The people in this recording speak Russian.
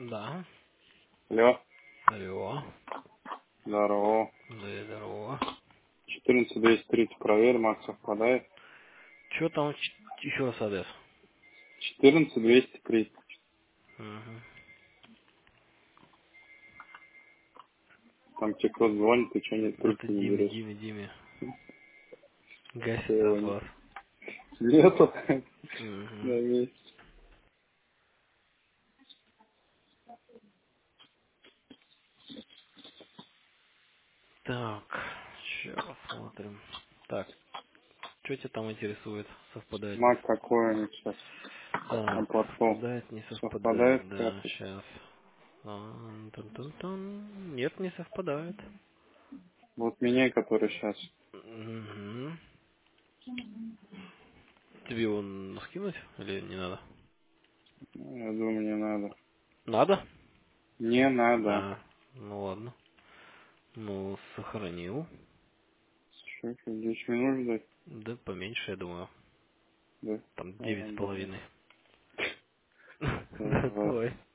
Да. Алло, Алло. здорово. Да и здорово. 14230 проверь, Макс совпадает. Че там еще раз адрес? 14230. Угу. Там тебе кто звонит, ты что нет, Это трубку не берешь. Диме. Гасится от Понял. вас. Нету? На Угу. месте. Так, сейчас посмотрим. Так, что тебя там интересует? Совпадает, не Мак совпадает? какой у них сейчас на Так, плату? совпадает, не совпадает. Совпадает Да, карта? сейчас. Нет, не совпадает. Вот меня, который сейчас. Угу. Тебе его скинуть или не надо? Я думаю, не надо. Надо? Не надо. А, ну ладно. Ну, сохранил. Что, 10 минут ждать? Да поменьше, я думаю. Да. Там девять А, с давай. половиной. Давай. Давай.